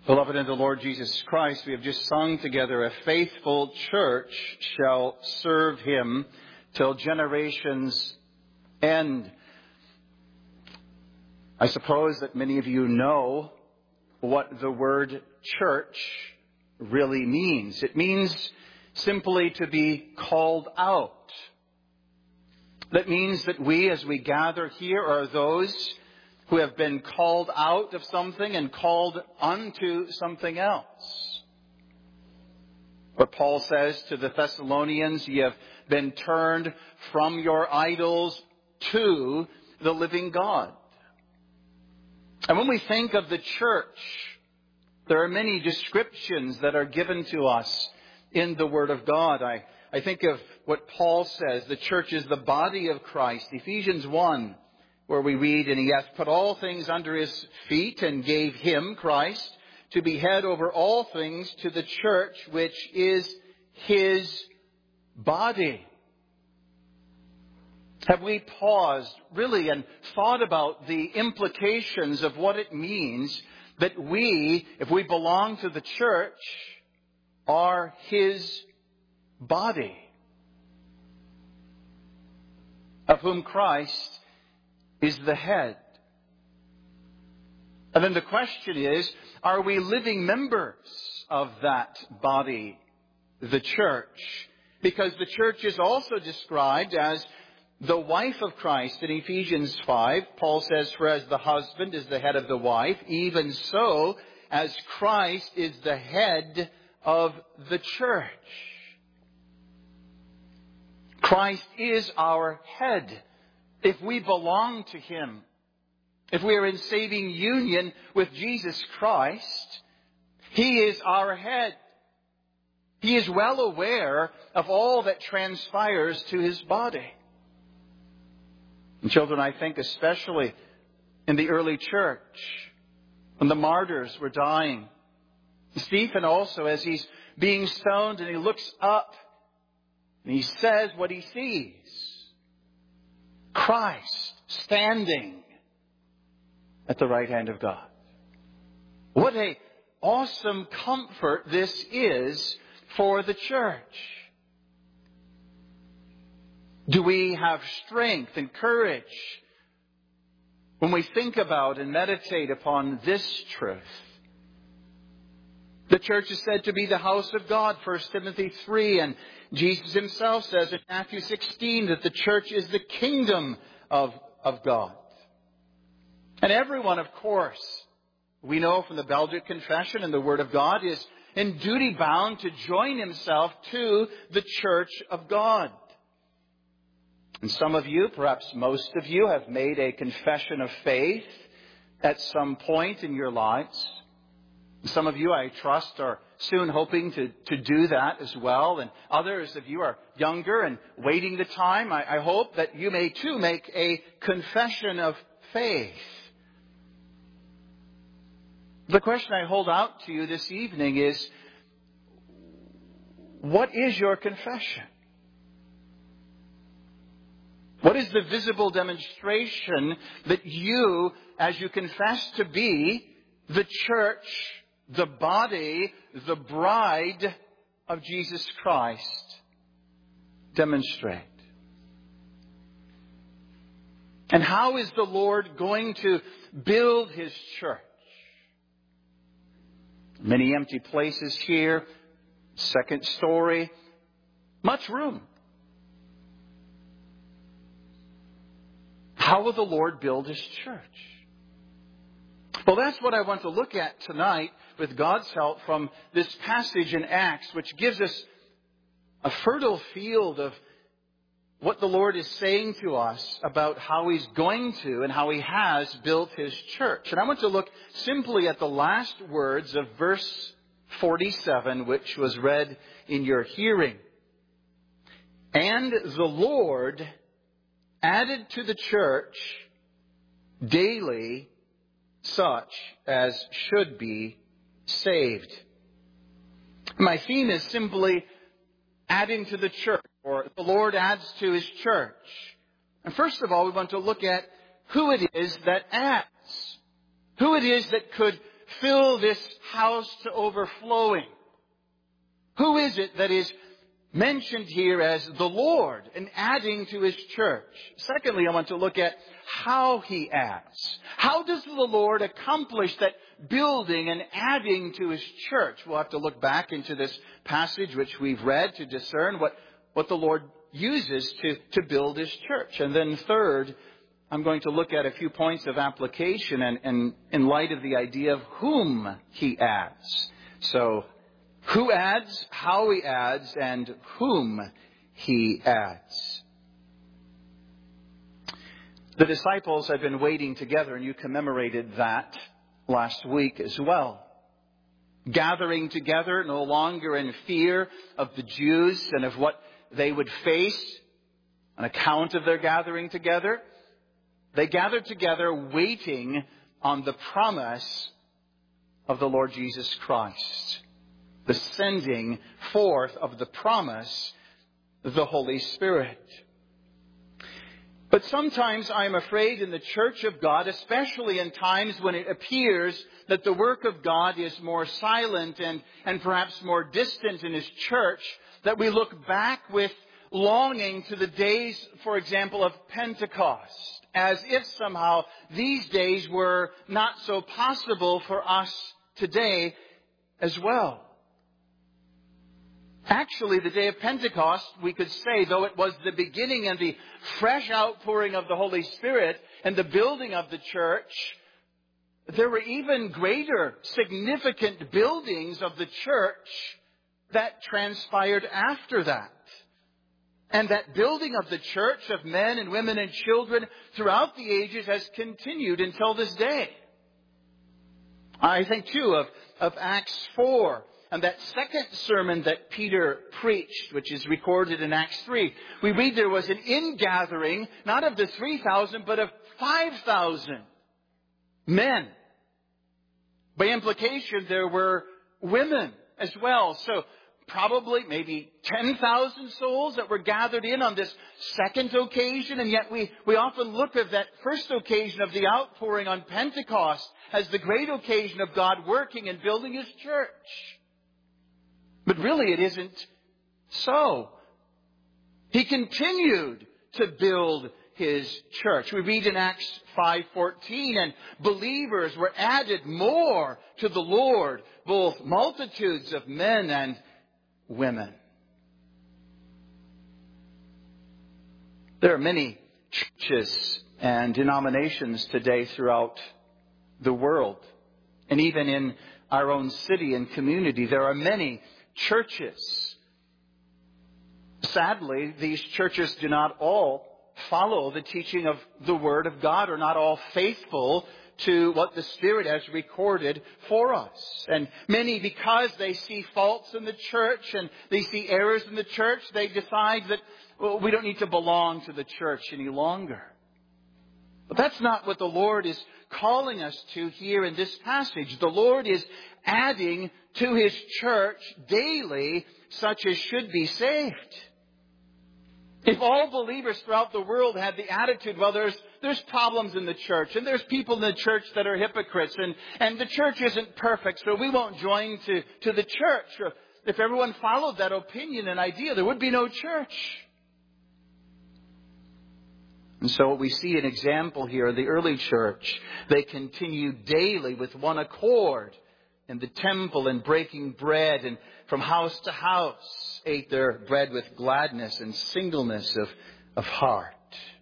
Beloved in the Lord Jesus Christ, we have just sung together, a faithful church shall serve him till generations end. I suppose that many of you know what the word church really means. It means simply to be called out. That means that we, as we gather here, are those who have been called out of something and called unto something else. What Paul says to the Thessalonians, ye have been turned from your idols to the living God. And when we think of the church, there are many descriptions that are given to us in the Word of God. I think of what Paul says, the church is the body of Christ. Ephesians 1, where we read, and he hath put all things under his feet and gave him, Christ, to be head over all things to the church, which is his body. Have we paused really and thought about the implications of what it means that we, if we belong to the church, are his body, of whom Christ is the head? And then the question is, are we living members of that body, the church? Because the church is also described as the wife of Christ in Ephesians 5. Paul says, for as the husband is the head of the wife, even so as Christ is the head of the church. Christ is our head. If we belong to him, if we are in saving union with Jesus Christ, he is our head. He is well aware of all that transpires to his body. And children, I think especially in the early church, when the martyrs were dying, Stephen also, as he's being stoned, and he looks up and he says what he sees. Christ standing at the right hand of God. What an awesome comfort this is for the church. Do we have strength and courage when we think about and meditate upon this truth? The church is said to be the house of God, 1 Timothy 3, and Jesus himself says in Matthew 16 that the church is the kingdom of God. And everyone, of course, we know from the Belgic Confession and the Word of God, is in duty bound to join himself to the church of God. And some of you, perhaps most of you, have made a confession of faith at some point in your lives. Some of you, I trust, are soon hoping to do that as well. And others of you are younger and waiting the time. I hope that you may too make a confession of faith. The question I hold out to you this evening is, what is your confession? What is the visible demonstration that you, as you confess to be the church, the body, the bride of Jesus Christ, demonstrate? And how is the Lord going to build his church? Many empty places here, second story, much room. How will the Lord build his church? Well, that's what I want to look at tonight with God's help from this passage in Acts, which gives us a fertile field of what the Lord is saying to us about how he's going to and how he has built his church. And I want to look simply at the last words of verse 47, which was read in your hearing. And the Lord added to the church daily such as should be saved. My theme is simply adding to the church, or the Lord adds to his church. And first of all, we want to look at who it is that adds. Who it is that could fill this house to overflowing. Who is it that is mentioned here as the Lord and adding to His church? Secondly, I want to look at how He adds. How does the Lord accomplish that building and adding to His church? We'll have to look back into this passage which we've read to discern what the Lord uses to build His church. And then third, I'm going to look at a few points of application and in light of the idea of whom He adds. So, who adds, how He adds, and whom He adds. The disciples had been waiting together, and you commemorated that last week as well. Gathering together, no longer in fear of the Jews and of what they would face on account of their gathering together. They gathered together waiting on the promise of the Lord Jesus Christ. The sending forth of the promise of the Holy Spirit. But sometimes I'm afraid in the church of God, especially in times when it appears that the work of God is more silent and perhaps more distant in His church, that we look back with longing to the days, for example, of Pentecost, as if somehow these days were not so possible for us today as well. Actually, the day of Pentecost, we could say, though it was the beginning and the fresh outpouring of the Holy Spirit and the building of the church, there were even greater significant buildings of the church that transpired after that. And that building of the church of men and women and children throughout the ages has continued until this day. I think, too, of Acts 4. And that second sermon that Peter preached, which is recorded in Acts 3, we read there was an ingathering, not of the 3,000, but of 5,000 men. By implication, there were women as well. So probably maybe 10,000 souls that were gathered in on this second occasion. And yet we often look at that first occasion of the outpouring on Pentecost as the great occasion of God working and building His church. But really it isn't so. He continued to build His church. We read in Acts 5:14, and believers were added more to the Lord, both multitudes of men and women. There are many churches and denominations today throughout the world. And even in our own city and community, there are many churches. Sadly, these churches do not all follow the teaching of the Word of God, or not all faithful to what the Spirit has recorded for us. And many, because they see faults in the church and they see errors in the church, they decide that, well, we don't need to belong to the church any longer. But that's not what the Lord is calling us to here in this passage. The Lord is adding to His church daily such as should be saved. If all believers throughout the world had the attitude, well, there's problems in the church, and there's people in the church that are hypocrites, and the church isn't perfect, so we won't join to the church. If everyone followed that opinion and idea, there would be no church. And so we see an example here in the early church. They continued daily with one accord in the temple and breaking bread, and from house to house ate their bread with gladness and singleness of heart.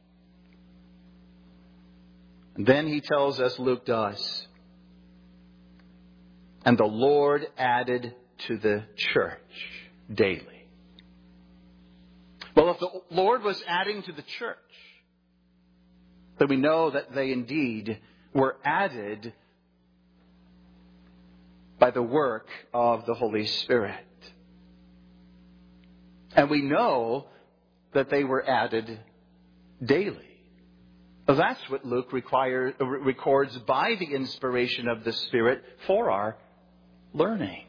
And then he tells us, Luke does, and the Lord added to the church daily. Well, if the Lord was adding to the church, then we know that they indeed were added by the work of the Holy Spirit. And we know that they were added daily. That's what Luke records by the inspiration of the Spirit for our learning.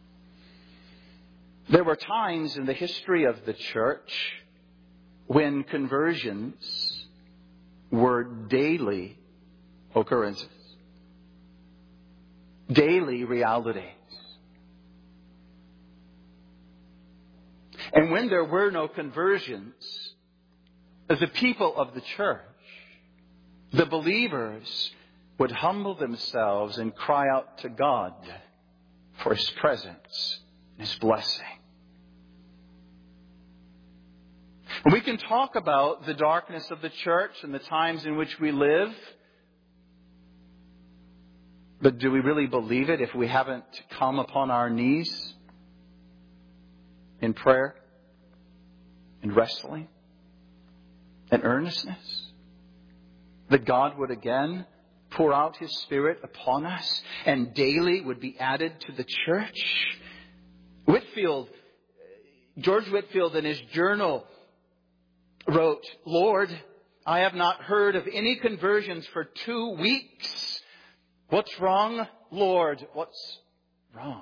There were times in the history of the church when conversions were daily occurrences. daily realities. And when there were no conversions, as a people of the church, the believers would humble themselves and cry out to God for His presence and His blessing. And we can talk about the darkness of the church and the times in which we live, but do we really believe it if we haven't come upon our knees in prayer, in wrestling, in earnestness? That God would again pour out His Spirit upon us and daily would be added to the church? George Whitefield in his journal wrote, "Lord, I have not heard of any conversions for 2 weeks. What's wrong, Lord? What's wrong?"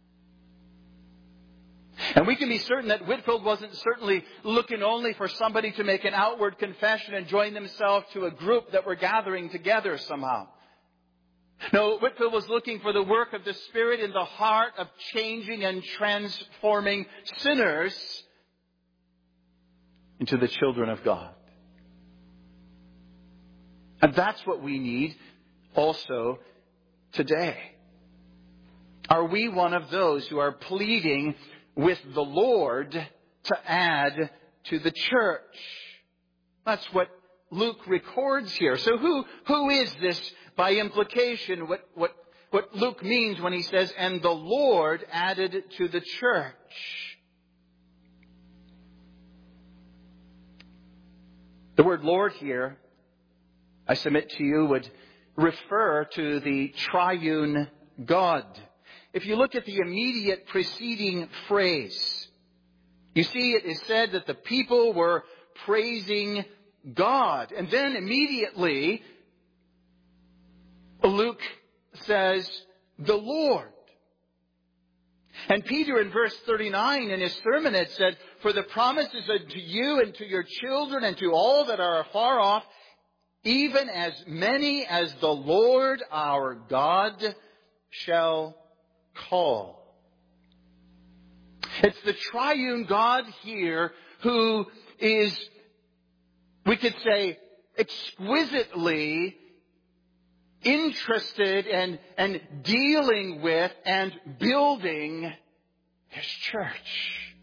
And we can be certain that Whitefield wasn't certainly looking only for somebody to make an outward confession and join themselves to a group that were gathering together somehow. No, Whitefield was looking for the work of the Spirit in the heart of changing and transforming sinners into the children of God. And that's what we need also today. Are we one of those who are pleading with the Lord to add to the church? That's what Luke records here. So who is this by implication? What Luke means when he says, "And the Lord added to the church." The word Lord here, I submit to you, would refer to the triune God. If you look at the immediate preceding phrase, you see it is said that the people were praising God. And then immediately, Luke says, "the Lord." And Peter in verse 39 in his sermon had said, "For the promises unto you and to your children and to all that are afar off, even as many as the Lord our God shall call." It's the triune God here who is, we could say, exquisitely interested and dealing with and building His church.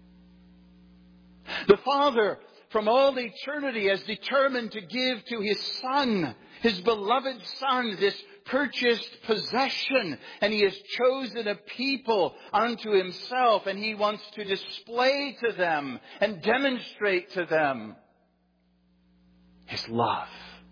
The Father, from all eternity, has determined to give to His Son, His beloved Son, this purchased possession. And He has chosen a people unto Himself, and He wants to display to them and demonstrate to them His love,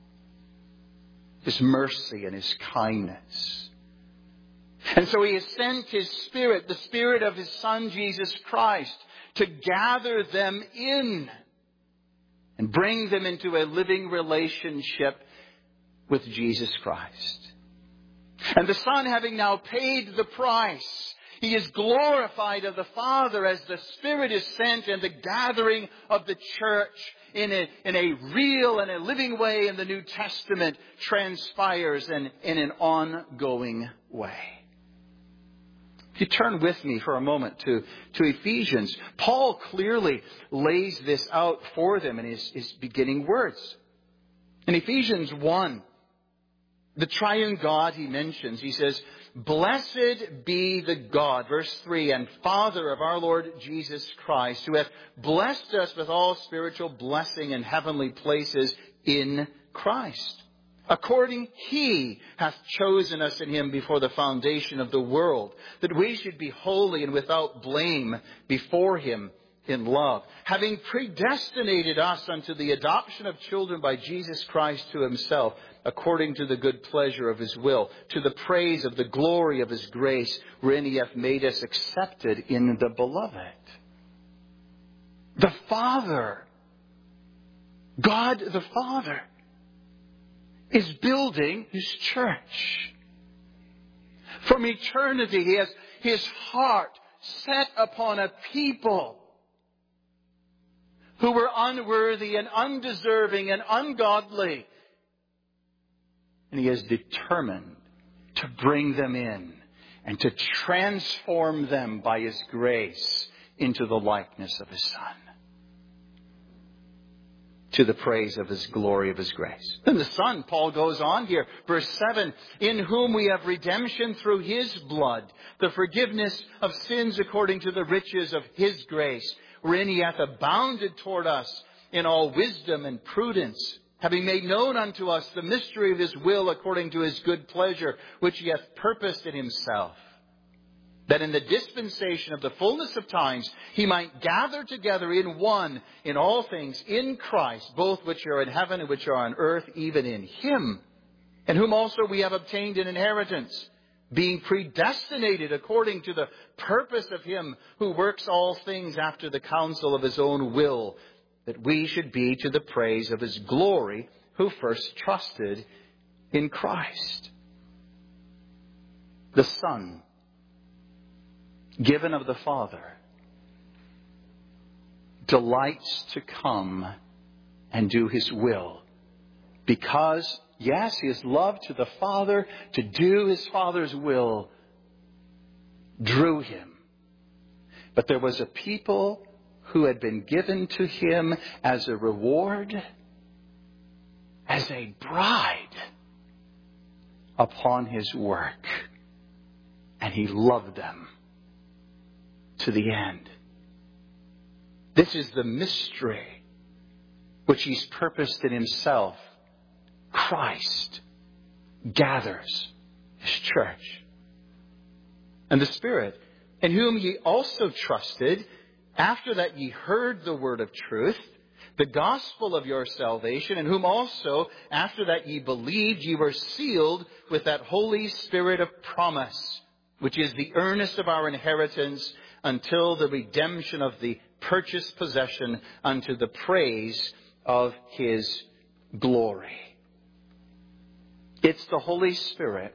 His mercy, and His kindness. And so He has sent His Spirit, the Spirit of His Son, Jesus Christ, to gather them in and bring them into a living relationship with Jesus Christ. And the Son, having now paid the price, He is glorified of the Father as the Spirit is sent, and the gathering of the church in a real and a living way in the New Testament transpires in an ongoing way. If you turn with me for a moment to Ephesians, Paul clearly lays this out for them in his beginning words. In Ephesians 1, the triune God he mentions, he says, "Blessed be the God," verse 3, "and Father of our Lord Jesus Christ, who hath blessed us with all spiritual blessing in heavenly places in Christ. According He hath chosen us in Him before the foundation of the world, that we should be holy and without blame before Him in love, having predestinated us unto the adoption of children by Jesus Christ to Himself, according to the good pleasure of His will, to the praise of the glory of His grace, wherein He hath made us accepted in the Beloved." The Father, God the Father, is building His church. From eternity, He has His heart set upon a people who were unworthy and undeserving and ungodly. And He is determined to bring them in and to transform them by His grace into the likeness of His Son, to the praise of His glory, of His grace. Then the Son, Paul goes on here, verse 7, in whom we have redemption through His blood, the forgiveness of sins according to the riches of His grace, wherein He hath abounded toward us in all wisdom and prudence, having made known unto us the mystery of His will according to His good pleasure, which He hath purposed in Himself, that in the dispensation of the fullness of times He might gather together in one in all things in Christ, both which are in heaven and which are on earth, even in Him, in whom also we have obtained an inheritance, being predestinated according to the purpose of Him who works all things after the counsel of His own will, that we should be to the praise of His glory, who first trusted in Christ. The Son, given of the Father, delights to come and do His will. Because, yes, His love to the Father, to do His Father's will, drew Him. But there was a people who had been given to Him as a reward, as a bride upon His work. And He loved them to the end. This is the mystery which He's purposed in Himself. Christ gathers His church. And the Spirit, in whom ye also trusted, after that ye heard the word of truth, the gospel of your salvation, in whom also, after that ye believed, ye were sealed with that Holy Spirit of promise, which is the earnest of our inheritance until the redemption of the purchased possession unto the praise of His glory. It's the Holy Spirit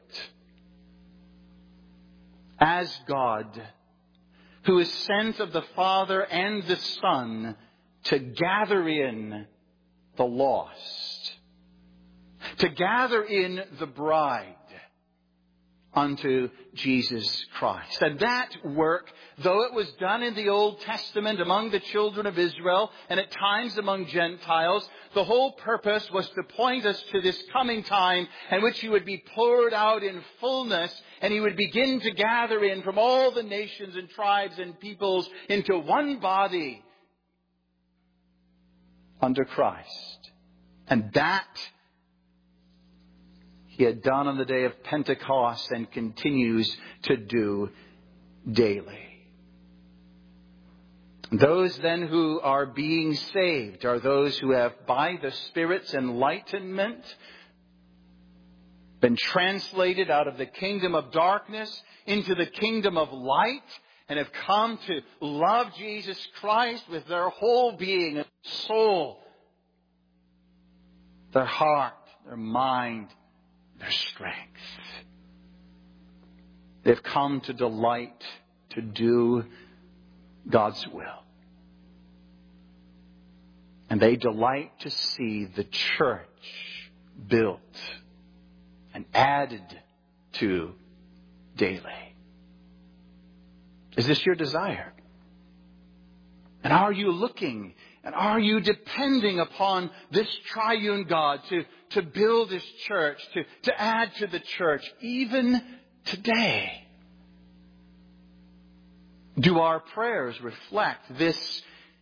as God who is sent of the Father and the Son to gather in the lost, to gather in the bride unto Jesus Christ. And that work, though it was done in the Old Testament among the children of Israel and at times among Gentiles, the whole purpose was to point us to this coming time in which He would be poured out in fullness, and He would begin to gather in from all the nations and tribes and peoples into one body under Christ. And that He had done on the day of Pentecost and continues to do daily. Those then who are being saved are those who have, by the Spirit's enlightenment, been translated out of the kingdom of darkness into the kingdom of light, and have come to love Jesus Christ with their whole being, and soul, their heart, their mind, their strength. They've come to delight to do God's will. And they delight to see the church built and added to daily. Is this your desire? And are you looking and are you depending upon this triune God to build His church, to add to the church even today? Do our prayers reflect this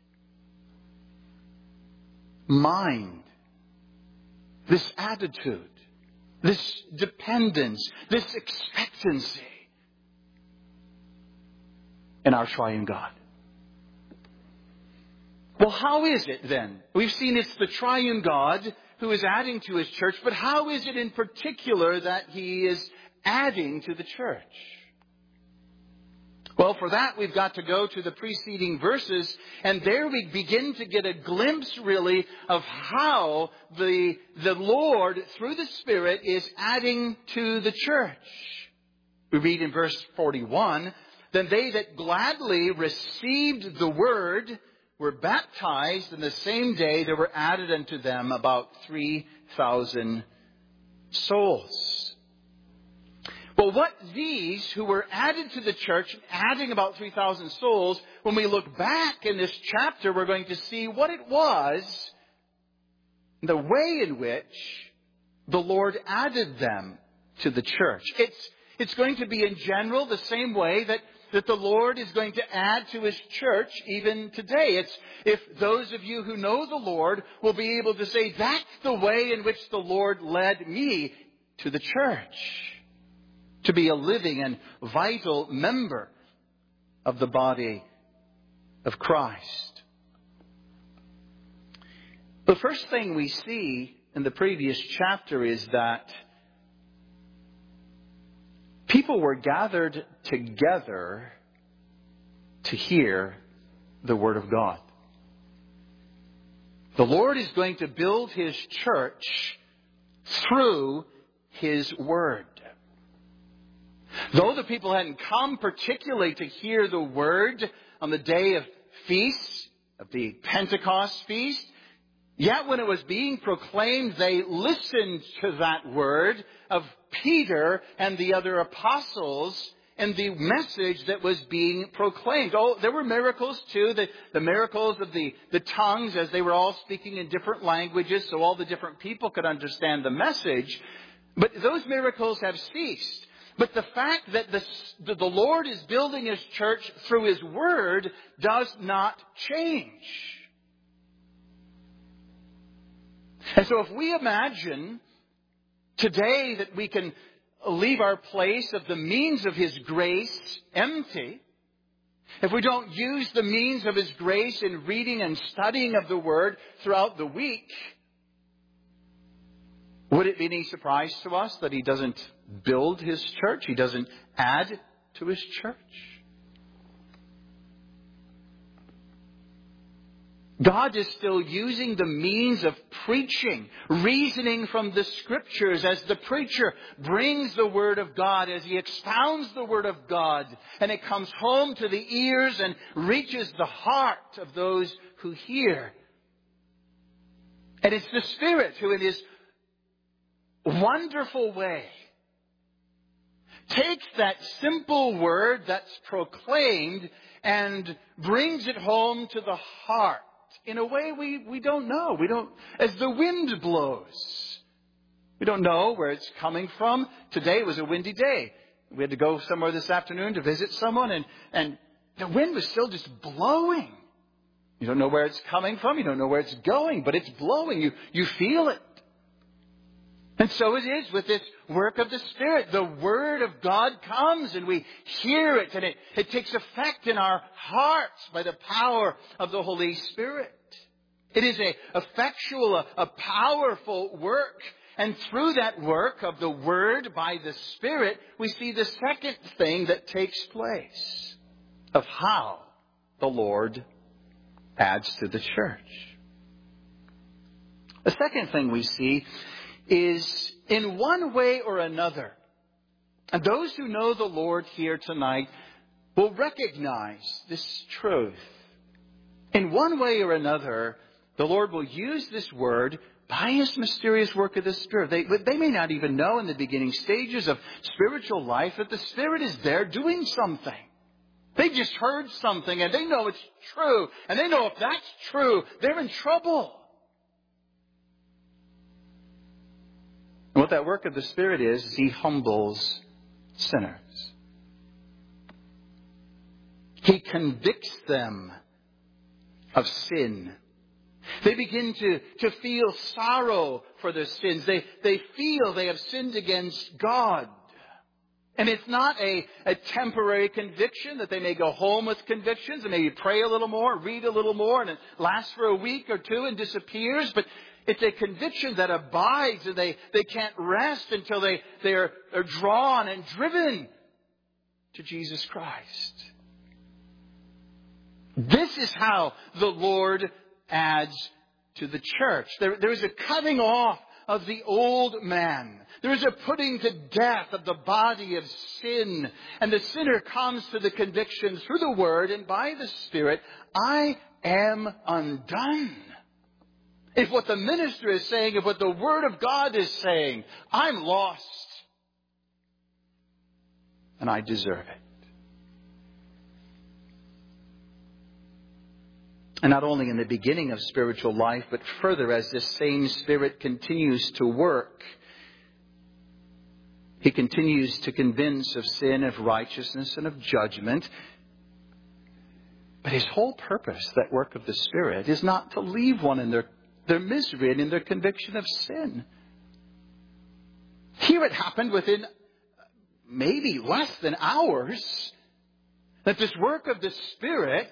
mind, this attitude, this dependence, this expectancy in our triune God? Well, how is it then? We've seen it's the triune God who is adding to His church, but how is it in particular that He is adding to the church? Well, for that, we've got to go to the preceding verses, and there we begin to get a glimpse, really, of how the Lord, through the Spirit, is adding to the church. We read in verse 41, "Then they that gladly received the word were baptized, and the same day there were added unto them about 3,000 souls." Well, what these who were added to the church, adding about 3,000 souls, when we look back in this chapter, we're going to see what it was, the way in which the Lord added them to the church. It's going to be in general the same way that the Lord is going to add to His church even today. It's if those of you who know the Lord will be able to say, that's the way in which the Lord led me to the church, to be a living and vital member of the body of Christ. The first thing we see in the previous chapter is that people were gathered together to hear the Word of God. The Lord is going to build His church through His Word. Though the people hadn't come particularly to hear the Word on the day of feast, of the Pentecost feast, yet when it was being proclaimed, they listened to that word of Peter and the other apostles and the message that was being proclaimed. Oh, there were miracles too, the miracles of the tongues as they were all speaking in different languages so all the different people could understand the message. But those miracles have ceased. But the fact that the Lord is building His church through His Word does not change. And so if we imagine today that we can leave our place of the means of His grace empty, if we don't use the means of His grace in reading and studying of the Word throughout the week, would it be any surprise to us that He doesn't build His church? He doesn't add to His church? God is still using the means of preaching, reasoning from the Scriptures as the preacher brings the Word of God, as he expounds the Word of God, and it comes home to the ears and reaches the heart of those who hear. And it's the Spirit who in His wonderful way takes that simple word that's proclaimed and brings it home to the heart in a way we don't know. We don't, as the wind blows. We don't know where it's coming from. Today was a windy day. We had to go somewhere this afternoon to visit someone and the wind was still just blowing. You don't know where it's coming from. You don't know where it's going, but it's blowing. You feel it. And so it is with this work of the Spirit. The Word of God comes and we hear it and it takes effect in our hearts by the power of the Holy Spirit. It is a effectual, a powerful work. And through that work of the Word by the Spirit, we see the second thing that takes place of how the Lord adds to the church. The second thing we see is in one way or another, and those who know the Lord here tonight will recognize this truth. In one way or another, the Lord will use this word by His mysterious work of the Spirit. They may not even know in the beginning stages of spiritual life that the Spirit is there doing something. They just heard something and they know it's true. And they know if that's true, they're in trouble. And what that work of the Spirit is He humbles sinners. He convicts them of sin. They begin to feel sorrow for their sins. They feel they have sinned against God. And it's not a temporary conviction that they may go home with convictions and maybe pray a little more, read a little more, and it lasts for a week or two and disappears. But it's a conviction that abides, and they can't rest until they are drawn and driven to Jesus Christ. This is how the Lord adds to the church. There is a cutting off of the old man. There is a putting to death of the body of sin. And the sinner comes to the conviction through the Word and by the Spirit, I am undone. If what the minister is saying, if what the Word of God is saying, I'm lost. and I deserve it. And not only in the beginning of spiritual life, but further as this same Spirit continues to work, He continues to convince of sin, of righteousness, and of judgment. But His whole purpose, that work of the Spirit, is not to leave one in their misery and in their conviction of sin. Here it happened within maybe less than hours that this work of the Spirit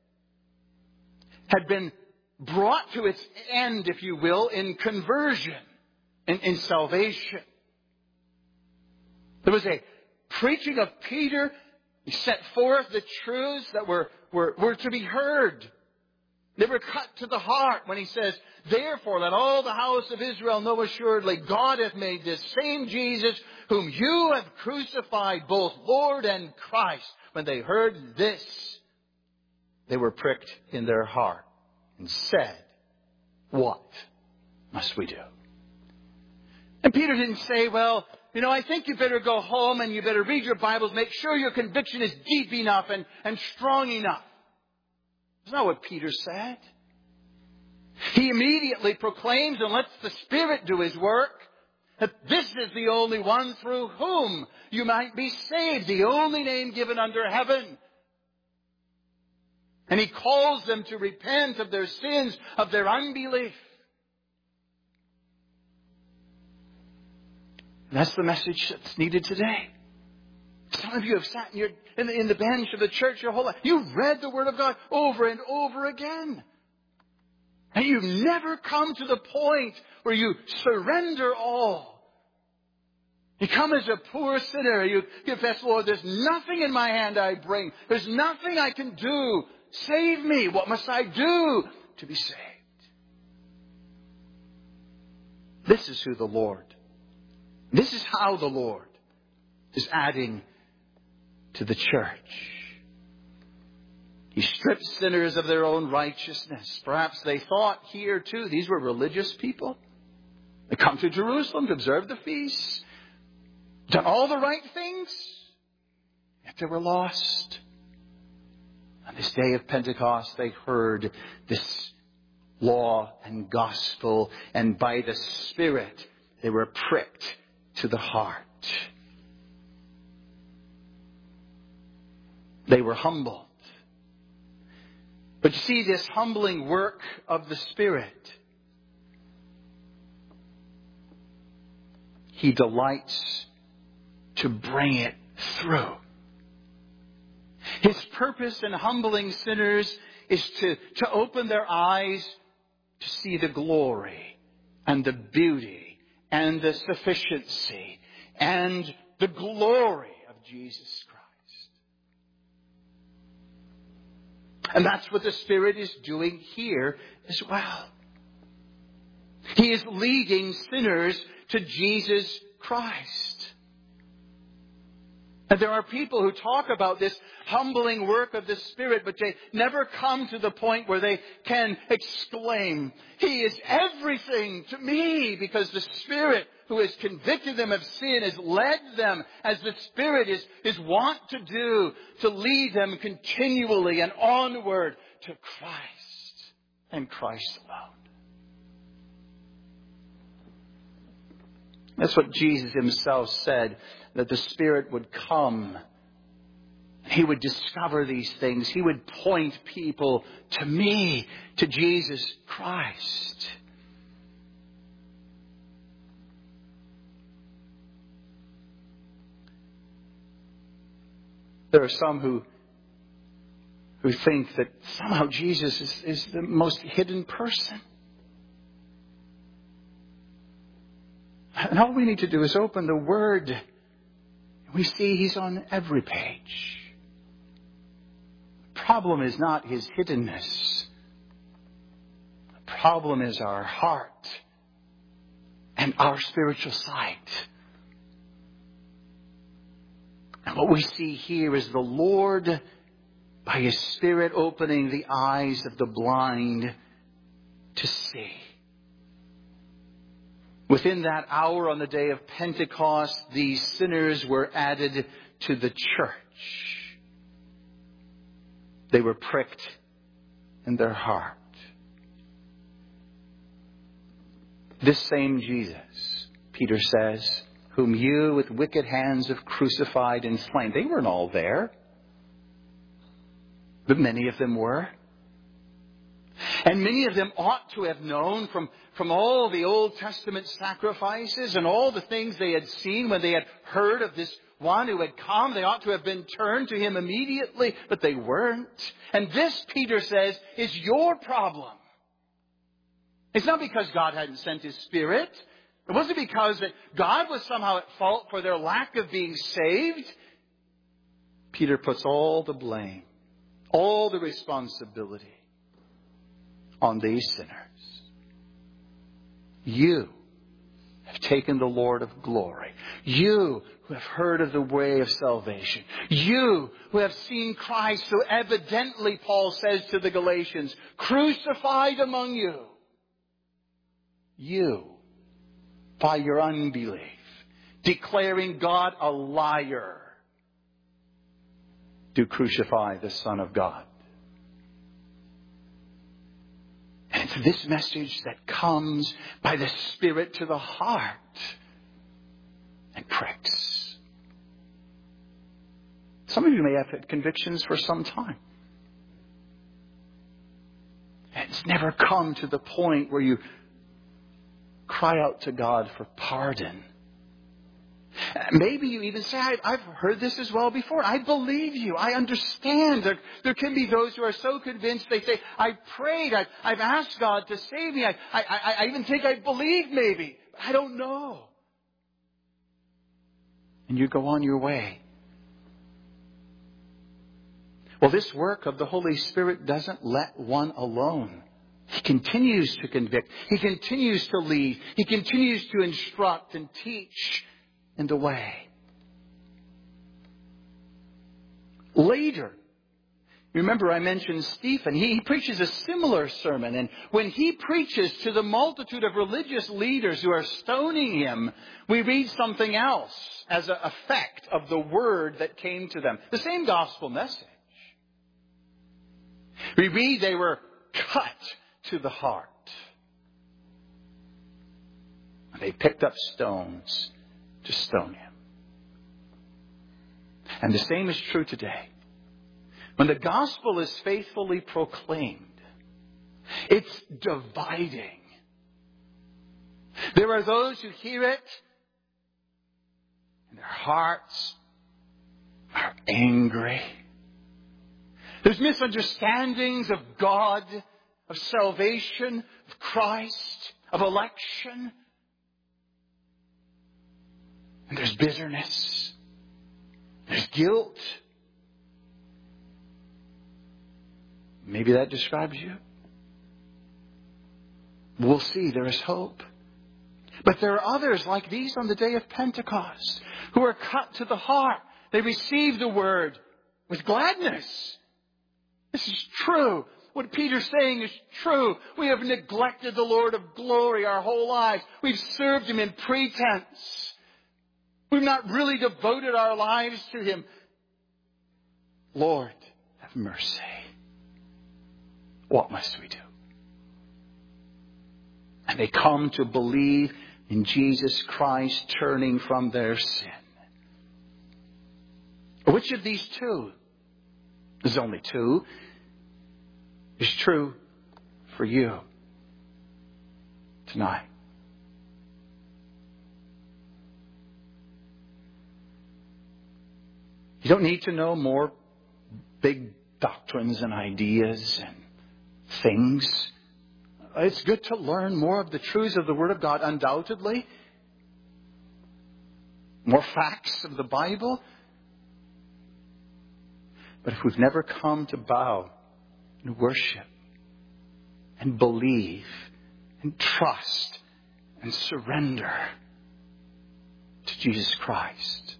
had been brought to its end, if you will, in conversion, in salvation. There was a preaching of Peter. He set forth the truths that were to be heard. They were cut to the heart when he says, "Therefore let all the house of Israel know assuredly, God hath made this same Jesus, whom you have crucified, both Lord and Christ." When they heard this, they were pricked in their heart and said, "What must we do?" And Peter didn't say, "Well, I think you better go home and you better read your Bibles, make sure your conviction is deep enough and strong enough." That's not what Peter said. He immediately proclaims and lets the Spirit do His work, that this is the only one through whom you might be saved, the only name given under heaven. And He calls them to repent of their sins, of their unbelief. And that's the message that's needed today. Some of you have sat in the bench of the church your whole life. You've read the Word of God over and over again. And you've never come to the point where you surrender all. You come as a poor sinner. You confess, "Lord, there's nothing in my hand I bring. There's nothing I can do. Save me. What must I do to be saved?" This is this is how the Lord is adding to the church. He strips sinners of their own righteousness. Perhaps they thought here too, these were religious people. They come to Jerusalem to observe the feasts, done all the right things, yet they were lost. On this day of Pentecost, they heard this law and gospel, and by the Spirit, they were pricked to the heart. They were humbled. But you see, this humbling work of the Spirit, He delights to bring it through. His purpose in humbling sinners is to open their eyes to see the glory and the beauty and the sufficiency and the glory of Jesus Christ. And that's what the Spirit is doing here as well. He is leading sinners to Jesus Christ. And there are people who talk about this humbling work of the Spirit, but they never come to the point where they can exclaim, "He is everything to me," because the Spirit who has convicted them of sin has led them, as the Spirit is wont to do, to lead them continually and onward to Christ and Christ alone. That's what Jesus Himself said, that the Spirit would come. He would discover these things. He would point people to me, to Jesus Christ. There are some who think that somehow Jesus is the most hidden person. And all we need to do is open the Word. We see He's on every page. The problem is not His hiddenness. The problem is our heart and our spiritual sight. And what we see here is the Lord, by His Spirit, opening the eyes of the blind to see. Within that hour on the day of Pentecost, these sinners were added to the church. They were pricked in their heart. This same Jesus, Peter says, whom you with wicked hands have crucified and slain. They weren't all there, but many of them were. And many of them ought to have known from all the Old Testament sacrifices and all the things they had seen when they had heard of this one who had come. They ought to have been turned to him immediately, but they weren't. And this, Peter says, is your problem. It's not because God hadn't sent his Spirit. It wasn't because that God was somehow at fault for their lack of being saved. Peter puts all the blame, all the responsibility on these sinners. You have taken the Lord of glory. You who have heard of the way of salvation. You who have seen Christ so evidently, Paul says to the Galatians, crucified among you. You, by your unbelief, declaring God a liar, do crucify the Son of God. And it's this message that comes by the Spirit to the heart and pricks. Some of you may have had convictions for some time. And it's never come to the point where you cry out to God for pardon. Maybe you even say, I've heard this as well before. I believe you. I understand. There can be those who are so convinced they say, I prayed. I've asked God to save me. I even think I believe maybe. But I don't know. And you go on your way. Well, this work of the Holy Spirit doesn't let one alone. He continues to convict. He continues to lead. He continues to instruct and teach in the way. Later, remember I mentioned Stephen. He preaches a similar sermon. And when he preaches to the multitude of religious leaders who are stoning him, we read something else as an effect of the word that came to them. The same gospel message. We read they were cut to the heart. And they picked up stones to stone him. And the same is true today. When the gospel is faithfully proclaimed, it's dividing. There are those who hear it, and their hearts are angry. There's misunderstandings of God, of salvation, of Christ, of election. And there's bitterness. There's guilt. Maybe that describes you. We'll see. There is hope. But there are others like these on the day of Pentecost who are cut to the heart. They receive the word with gladness. This is true. What Peter's saying is true. We have neglected the Lord of glory our whole lives. We've served him in pretense. We've not really devoted our lives to him. Lord, have mercy. What must we do? And they come to believe in Jesus Christ, turning from their sin. Which of these two? There's only two. Is true for you tonight. You don't need to know more big doctrines and ideas and things. It's good to learn more of the truths of the Word of God, undoubtedly. More facts of the Bible. But if we've never come to bow and worship and believe and trust and surrender to Jesus Christ,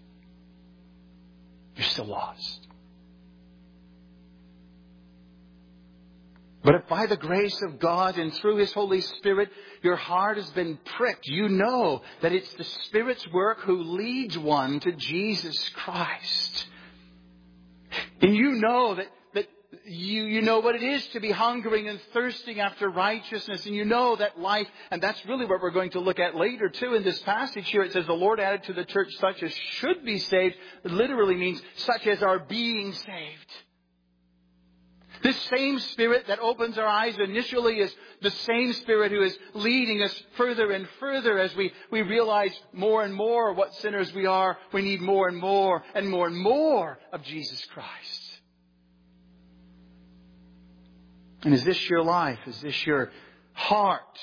you're still lost. But if by the grace of God and through His Holy Spirit, your heart has been pricked, you know that it's the Spirit's work who leads one to Jesus Christ. And you know that you know what it is to be hungering and thirsting after righteousness. And you know that life, and that's really what we're going to look at later too in this passage here. It says the Lord added to the church such as should be saved. It literally means such as are being saved. This same Spirit that opens our eyes initially is the same Spirit who is leading us further and further as we realize more and more what sinners we are. We need more and more and more and more of Jesus Christ. And is this your life? Is this your heart?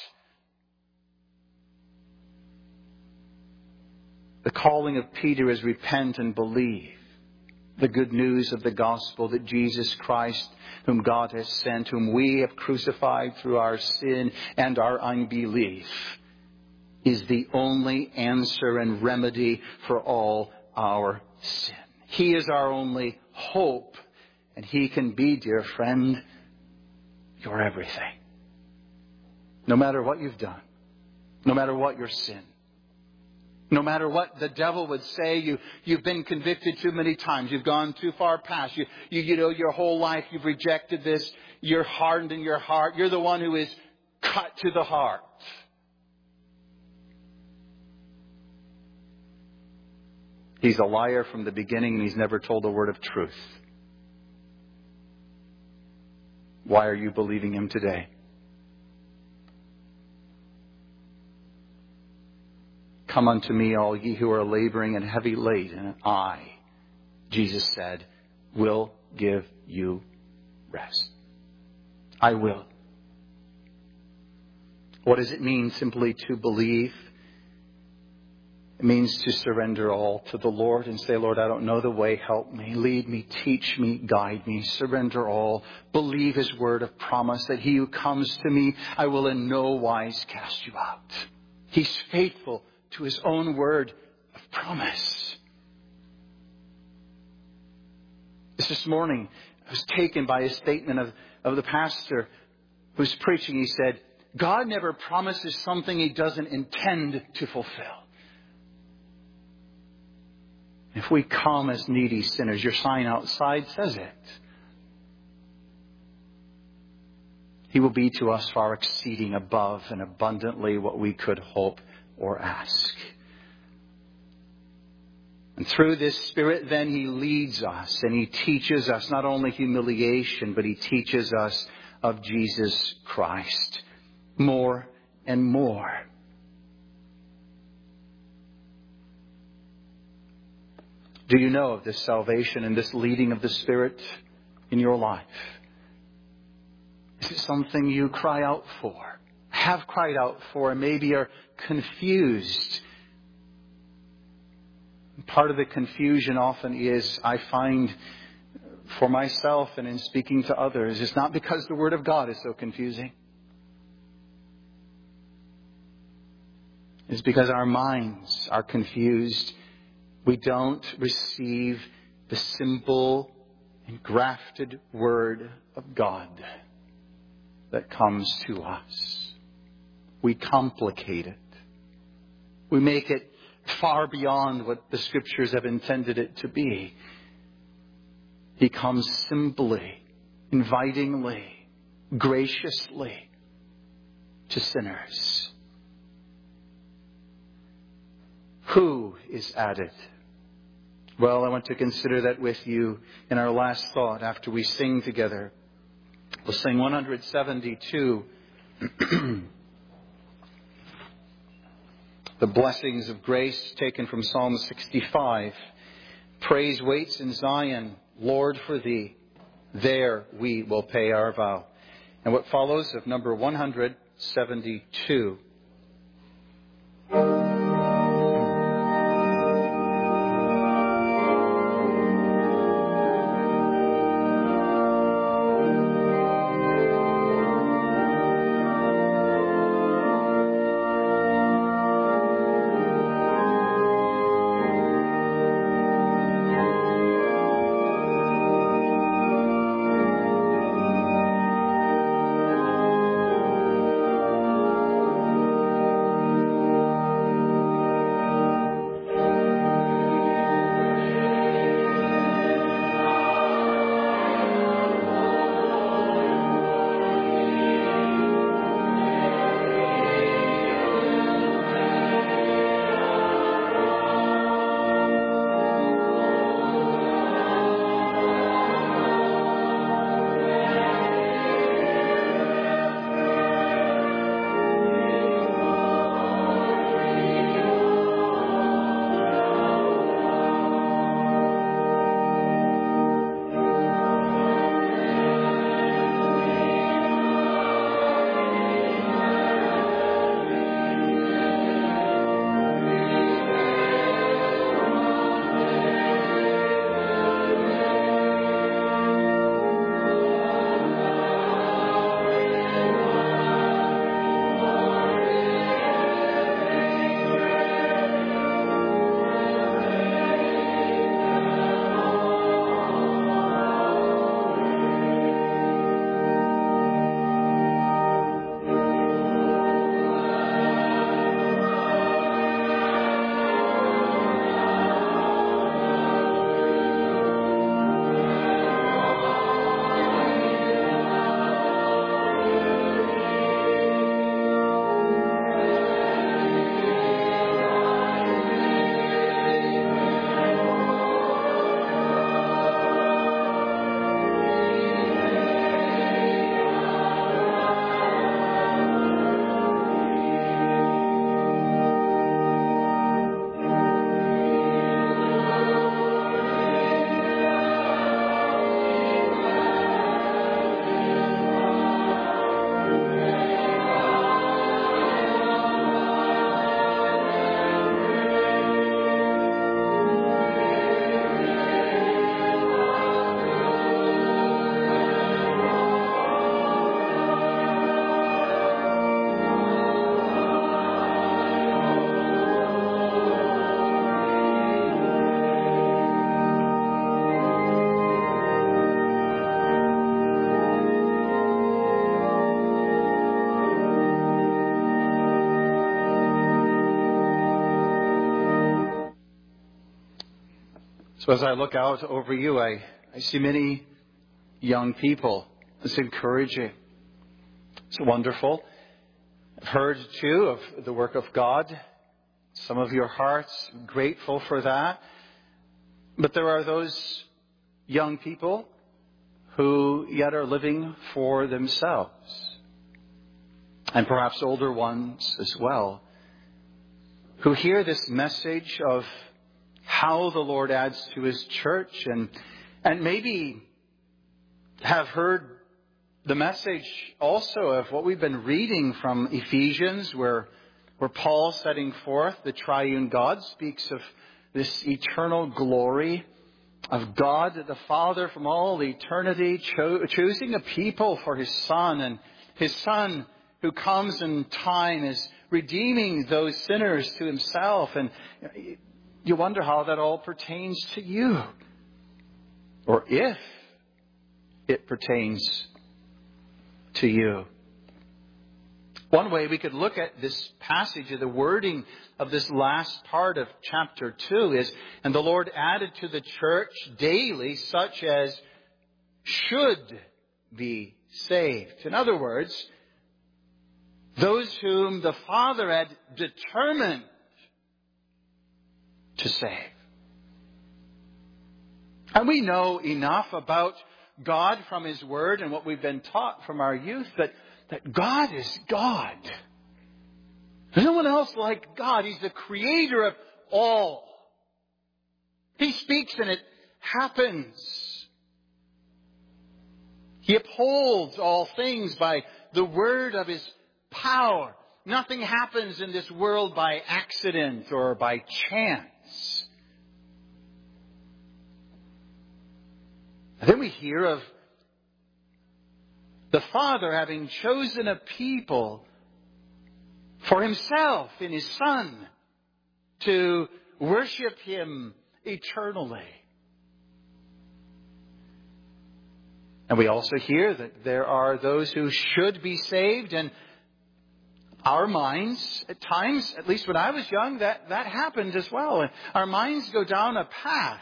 The calling of Peter is repent and believe. The good news of the gospel that Jesus Christ, whom God has sent, whom we have crucified through our sin and our unbelief, is the only answer and remedy for all our sin. He is our only hope, and He can be, dear friend, your everything. No matter what you've done, no matter what your sin, no matter what the devil would say, you've been convicted too many times. You've gone too far past. You know, your whole life you've rejected this. You're hardened in your heart. You're the one who is cut to the heart. He's a liar from the beginning, and he's never told a word of truth. Why are you believing him today? Come unto me, all ye who are laboring and heavy laden, and I, Jesus said, will give you rest. I will. What does it mean simply to believe? It means to surrender all to the Lord and say, Lord, I don't know the way. Help me, lead me, teach me, guide me. Surrender all. Believe His word of promise that He who comes to me, I will in no wise cast you out. He's faithful to His own word of promise. This morning, I was taken by a statement of the pastor who's preaching. He said, God never promises something He doesn't intend to fulfill. If we come as needy sinners, your sign outside says it. He will be to us far exceeding above and abundantly what we could hope or ask. And through this Spirit, then, He leads us and He teaches us not only humiliation, but He teaches us of Jesus Christ more and more. Do you know of this salvation and this leading of the Spirit in your life? Is it something you cry out for, have cried out for, and maybe are confused? Part of the confusion often is, I find for myself and in speaking to others, it's not because the Word of God is so confusing. It's because our minds are confused. We don't receive the simple and grafted Word of God that comes to us. We complicate it. We make it far beyond what the Scriptures have intended it to be. He comes simply, invitingly, graciously to sinners. Who is added? Well, I want to consider that with you in our last thought after we sing together. We'll sing 172. The blessings of grace taken from Psalm 65. Praise waits in Zion, Lord, for Thee. There we will pay our vow. And what follows of number 172. So as I look out over you, I see many young people. It's encouraging. It's wonderful. I've heard, too, of the work of God. Some of your hearts grateful for that. But there are those young people who yet are living for themselves. And perhaps older ones as well, who hear this message of how the Lord adds to His church and maybe have heard the message also of what we've been reading from Ephesians, where Paul, setting forth the triune God, speaks of this eternal glory of God the Father from all eternity, choosing a people for His Son, and His Son who comes in time is redeeming those sinners to Himself. And you wonder how that all pertains to you, or if it pertains to you. One way we could look at this passage, of the wording of this last part of chapter 2 is, and the Lord added to the church daily such as should be saved. In other words, those whom the Father had determined to save. And we know enough about God from His Word and what we've been taught from our youth that God is God. There's no one else like God. He's the creator of all. He speaks and it happens. He upholds all things by the word of His power. Nothing happens in this world by accident or by chance. And then we hear of the Father having chosen a people for Himself in His Son to worship Him eternally. And we also hear that there are those who should be saved, and our minds, at times, at least when I was young, that happened as well. And our minds go down a path.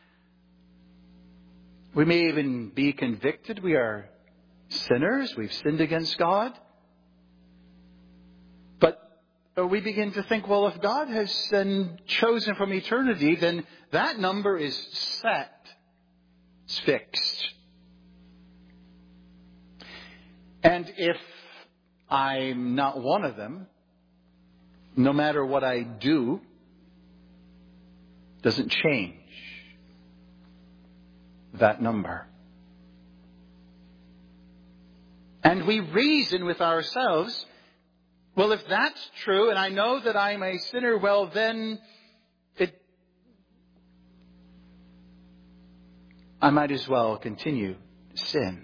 We may even be convicted we are sinners, we've sinned against God. But we begin to think, well, if God has chosen from eternity, then that number is set. It's fixed. And if I'm not one of them, no matter what I do, doesn't change that number. And we reason with ourselves, well, if that's true, and I know that I'm a sinner, well, then I might as well continue to sin.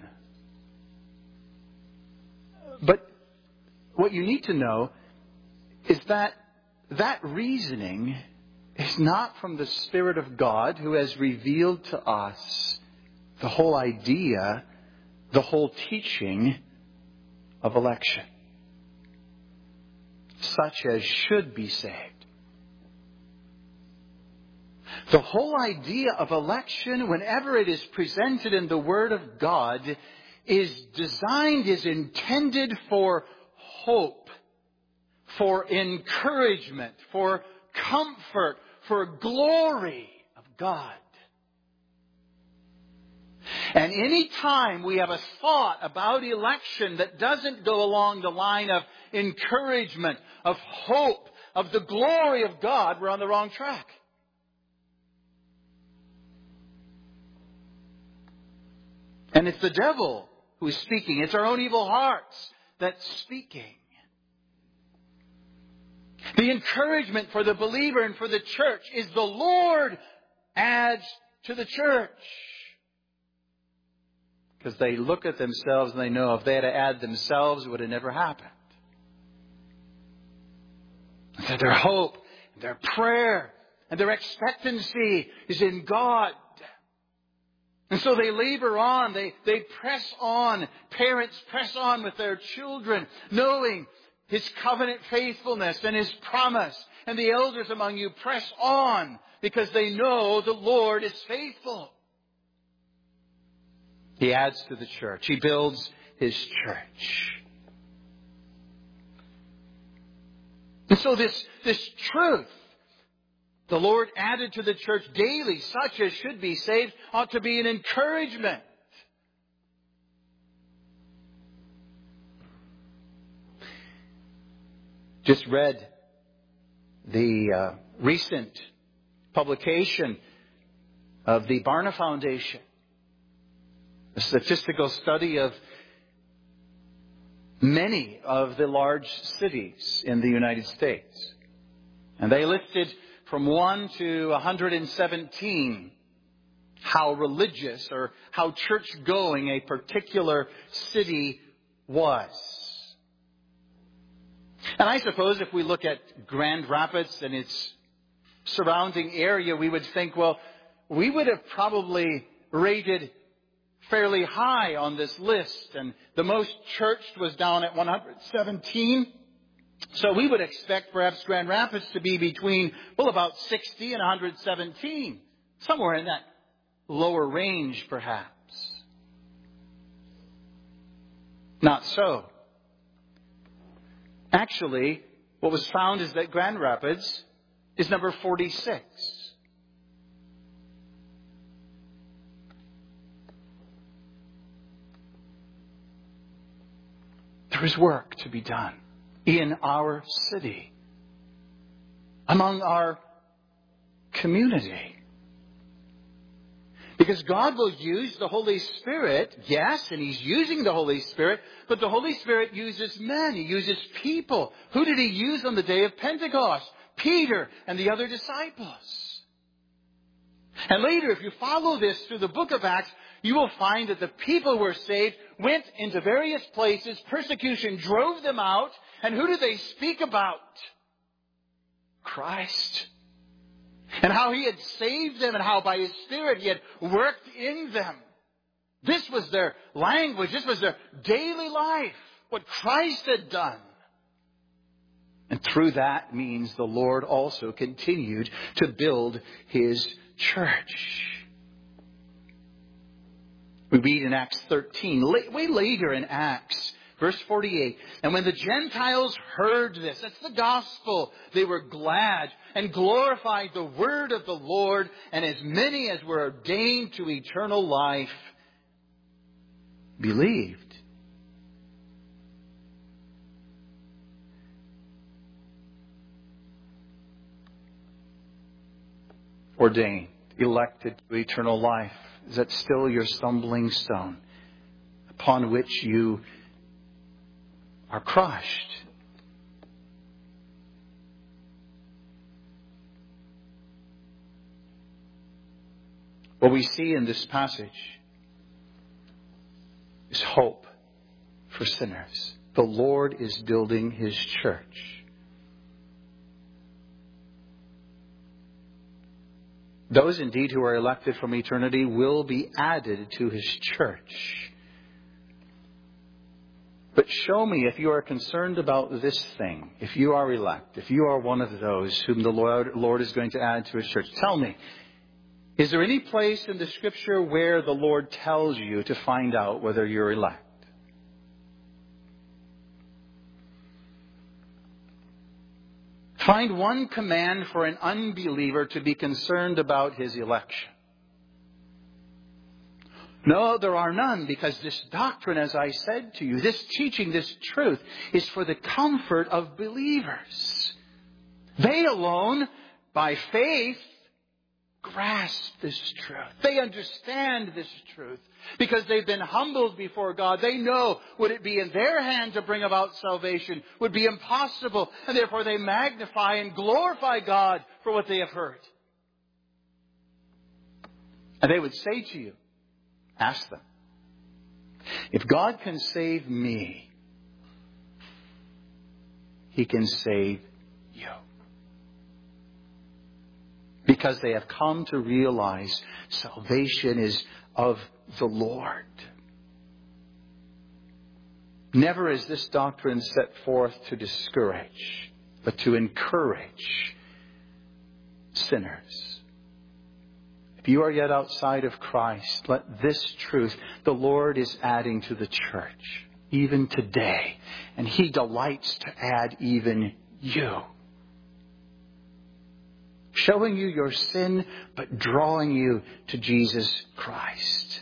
But what you need to know is that reasoning is not from the Spirit of God, who has revealed to us the whole idea, the whole teaching of election, such as should be saved. The whole idea of election, whenever it is presented in the Word of God, is designed, is intended for hope, for encouragement, for comfort, for glory of God. And any time we have a thought about election that doesn't go along the line of encouragement, of hope, of the glory of God, we're on the wrong track. And it's the devil who is speaking. It's our own evil hearts that's speaking. The encouragement for the believer and for the church is the Lord adds to the church. Because they look at themselves and they know if they had to add themselves, it would have never happened. So their hope, their prayer, and their expectancy is in God. And so they labor on, they press on. Parents press on with their children, knowing His covenant faithfulness and His promise. And the elders among you press on. because they know the Lord is faithful. He adds to the church. He builds His church. And so this truth, the Lord added to the church daily, such as should be saved, ought to be an encouragement. Just read the recent publication of the Barna Foundation, a statistical study of many of the large cities in the United States. And they listed from 1 to 117 how religious or how church-going a particular city was. And I suppose if we look at Grand Rapids and its surrounding area, we would think, well, we would have probably rated fairly high on this list. And the most churched was down at 117. So we would expect perhaps Grand Rapids to be between, well, about 60 and 117. Somewhere in that lower range, perhaps. Not so. Actually, what was found is that Grand Rapids is number 46. There is work to be done in our city, among our community. Because God will use the Holy Spirit, yes, and He's using the Holy Spirit, but the Holy Spirit uses men, He uses people. Who did He use on the day of Pentecost? Peter and the other disciples. And later, if you follow this through the book of Acts, you will find that the people who were saved went into various places, persecution drove them out, and who did they speak about? Christ. And how He had saved them and how by His Spirit He had worked in them. This was their language. This was their daily life. What Christ had done. And through that means the Lord also continued to build His church. We read in Acts 13, way later in Acts, verse 48. And when the Gentiles heard this, that's the gospel, they were glad and glorified the word of the Lord, and as many as were ordained to eternal life believed. Ordained, elected to eternal life. Is that still your stumbling stone upon which you are crushed? What we see in this passage is hope for sinners. The Lord is building His church. Those indeed who are elected from eternity will be added to His church. But show me if you are concerned about this thing, if you are elect, if you are one of those whom the Lord is going to add to His church. Tell me, is there any place in the Scripture where the Lord tells you to find out whether you're elect? Find one command for an unbeliever to be concerned about his election. No, there are none, because this doctrine, as I said to you, this teaching, this truth, is for the comfort of believers. They alone, by faith, grasp this truth. They understand this truth. Because they've been humbled before God. They know would it be in their hand to bring about salvation would be impossible. And therefore they magnify and glorify God for what they have heard. And they would say to you, ask them, if God can save me, He can save you. Because they have come to realize salvation is of the Lord. Never is this doctrine set forth to discourage, but to encourage sinners. If you are yet outside of Christ, let this truth, the Lord is adding to the church, even today. And He delights to add even you. Showing you your sin, but drawing you to Jesus Christ.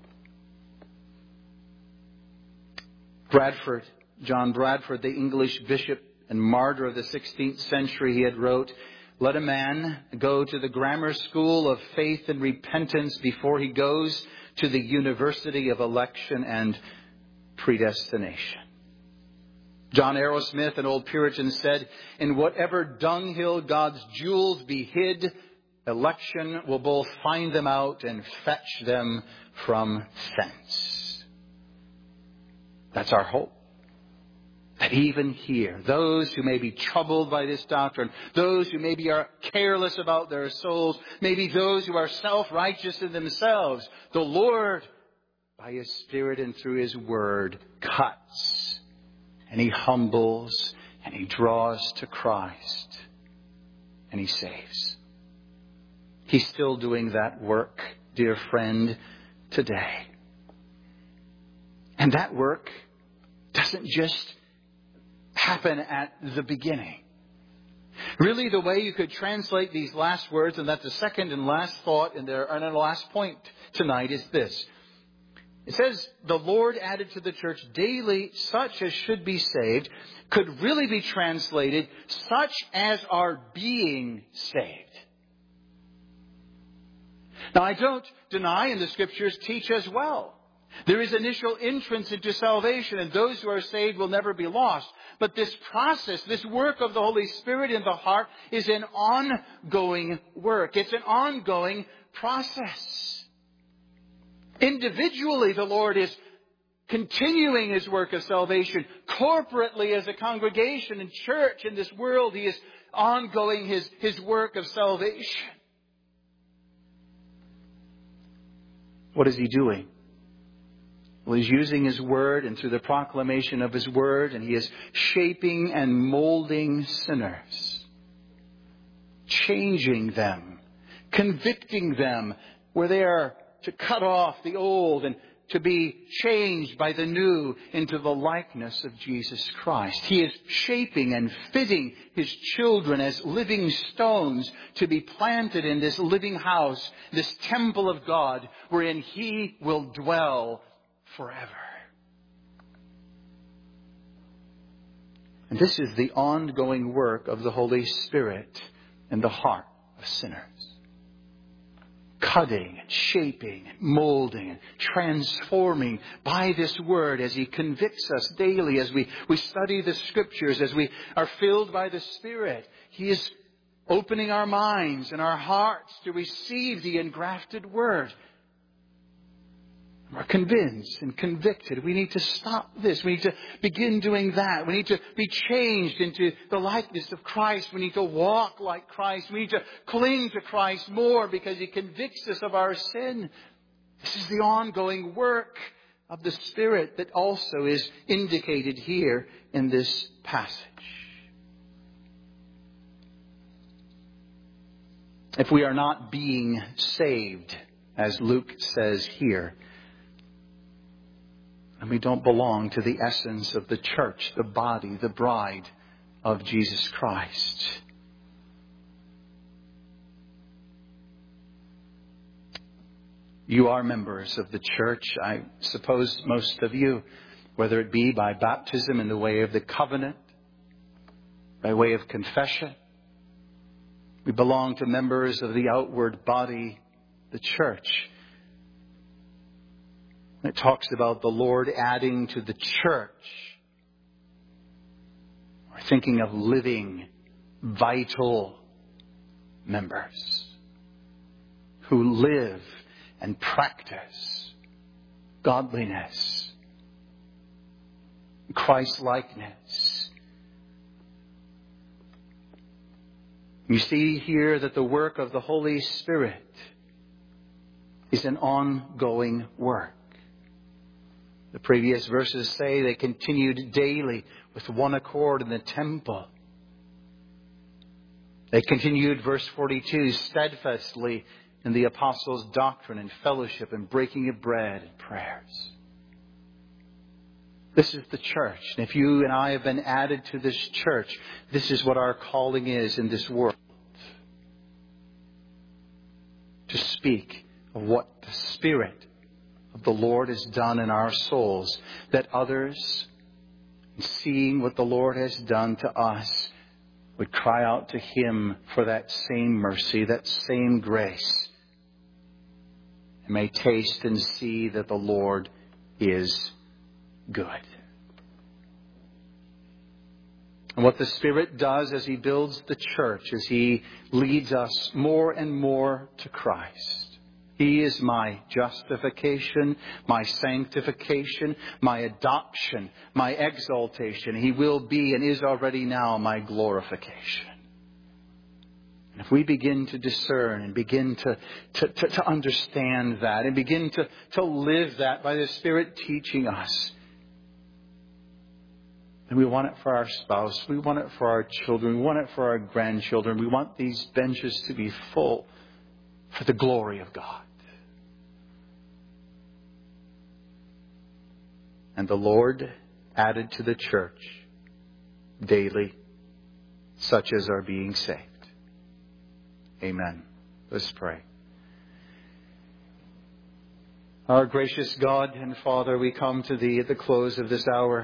John Bradford, the English bishop and martyr of the 16th century, he had wrote, "Let a man go to the grammar school of faith and repentance before he goes to the university of election and predestination." John Arrowsmith, an old Puritan, said, "In whatever dunghill God's jewels be hid, election will both find them out and fetch them from thence." That's our hope. That even here, those who may be troubled by this doctrine, those who maybe are careless about their souls, maybe those who are self-righteous in themselves, the Lord, by His Spirit and through His Word, cuts. And He humbles, and He draws to Christ, and He saves. He's still doing that work, dear friend, today. And that work doesn't just happen at the beginning. Really, the way you could translate these last words, and that's the second and last thought and our last point tonight, is this. It says, the Lord added to the church daily such as should be saved, could really be translated, such as are being saved. Now, I don't deny, and the Scriptures teach as well, there is initial entrance into salvation, and those who are saved will never be lost. But this process, this work of the Holy Spirit in the heart, is an ongoing work. It's an ongoing process. Individually, the Lord is continuing His work of salvation. Corporately, as a congregation and church in this world, He is ongoing His work of salvation. What is He doing? Well, He's using His Word, and through the proclamation of His Word, and He is shaping and molding sinners. Changing them. Convicting them where they are to cut off the old and to be changed by the new into the likeness of Jesus Christ. He is shaping and fitting His children as living stones to be planted in this living house, this temple of God, wherein He will dwell forever. And this is the ongoing work of the Holy Spirit in the heart of sinners. Cutting and shaping and molding and transforming by this Word as He convicts us daily, as we study the Scriptures, as we are filled by the Spirit. He is opening our minds and our hearts to receive the engrafted Word. We're convinced and convicted. We need to stop this. We need to begin doing that. We need to be changed into the likeness of Christ. We need to walk like Christ. We need to cling to Christ more because He convicts us of our sin. This is the ongoing work of the Spirit that also is indicated here in this passage. If we are not being saved, as Luke says here, and we don't belong to the essence of the church, the body, the bride of Jesus Christ. You are members of the church, I suppose most of you, whether it be by baptism in the way of the covenant, by way of confession. We belong to members of the outward body, the church. It talks about the Lord adding to the church. We're thinking of living, vital members who live and practice godliness, Christ-likeness. You see here that the work of the Holy Spirit is an ongoing work. The previous verses say they continued daily with one accord in the temple. They continued, verse 42, steadfastly in the apostles' doctrine and fellowship and breaking of bread and prayers. This is the church. And if you and I have been added to this church, this is what our calling is in this world. To speak of what the Spirit of the Lord has done in our souls, that others, seeing what the Lord has done to us, would cry out to Him for that same mercy, that same grace, and may taste and see that the Lord is good. And what the Spirit does as He builds the church, as He leads us more and more to Christ. He is my justification, my sanctification, my adoption, my exaltation. He will be and is already now my glorification. And if we begin to discern and begin to understand that and begin to live that by the Spirit teaching us, and we want it for our spouse, we want it for our children, we want it for our grandchildren. We want these benches to be full for the glory of God. And the Lord added to the church daily such as are being saved. Amen. Let's pray. Our gracious God and Father, we come to Thee at the close of this hour.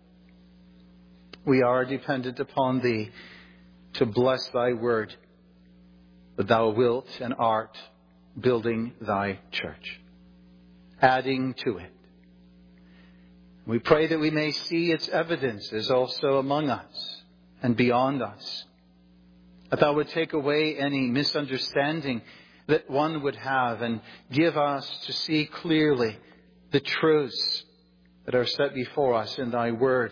We are dependent upon Thee to bless Thy word, that Thou wilt and art building Thy church, adding to it. We pray that we may see its evidences also among us and beyond us. That Thou would take away any misunderstanding that one would have and give us to see clearly the truths that are set before us in Thy word.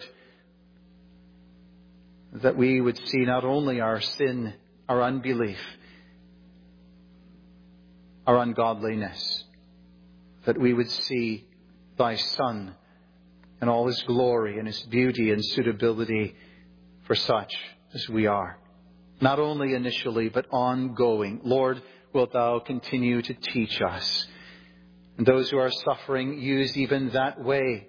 That we would see not only our sin, our unbelief, our ungodliness, that we would see Thy Son and all His glory and His beauty and suitability for such as we are. Not only initially, but ongoing. Lord, wilt Thou continue to teach us. And those who are suffering, use even that way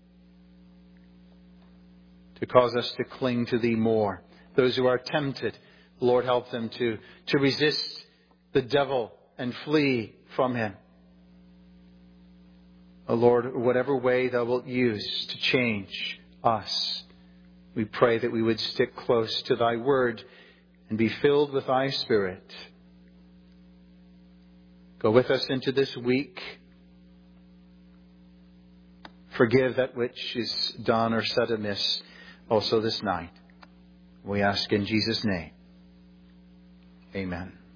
to cause us to cling to Thee more. Those who are tempted, Lord, help them to resist the devil and flee from him. Oh Lord, whatever way Thou wilt use to change us, we pray that we would stick close to Thy word and be filled with Thy Spirit. Go with us into this week. Forgive that which is done or said amiss also this night. We ask in Jesus' name. Amen.